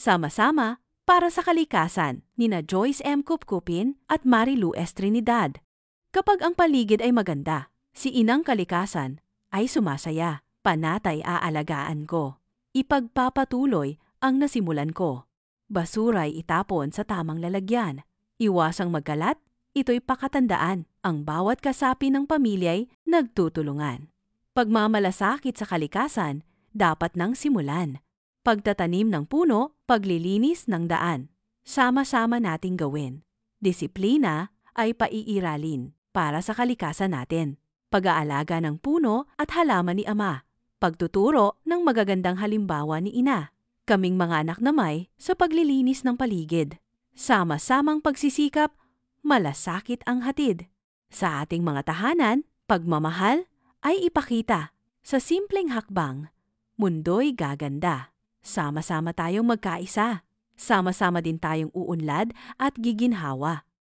Sama-sama para sa kalikasan nina Joyce M. Kupkupin at Marilu S. Trinidad. Kapag ang paligid ay maganda, si Inang Kalikasan ay sumasaya. Panatay aalagaan ko. Ipagpapatuloy ang nasimulan ko. Basura'y itapon sa tamang lalagyan. Iwasang magkalat, ito'y pakatandaan. Ang bawat kasapi ng pamilya'y nagtutulungan. Pagmamalasakit sa kalikasan, dapat nang simulan. Pagtatanim ng puno, paglilinis ng daan. Sama-sama nating gawin. Disiplina ay paiiralin para sa kalikasan natin. Pag-aalaga ng puno at halaman ni Ama. Pagtuturo ng magagandang halimbawa ni Ina. Kaming mga anak na may sa paglilinis ng paligid. Sama-samang pagsisikap, malasakit ang hatid. Sa ating mga tahanan, pagmamahal ay ipakita. Sa simpleng hakbang, mundo'y gaganda. Sama-sama tayong magkaisa. Sama-sama din tayong uunlad at giginhawa.